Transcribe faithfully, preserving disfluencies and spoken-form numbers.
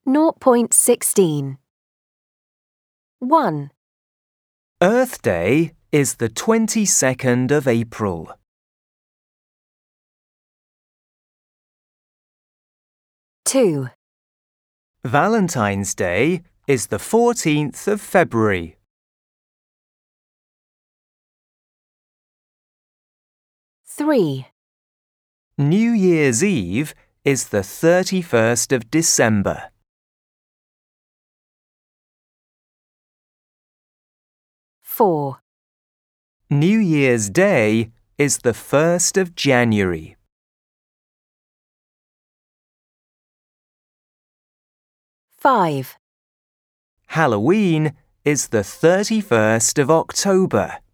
zero point one six. one. Earth Day is the twenty-second of April. two. Valentine's Day is the fourteenth of February. three. New Year's Eve is the thirty-first of December. four. New Year's Day is the first of January. five. Halloween is the thirty-first of October.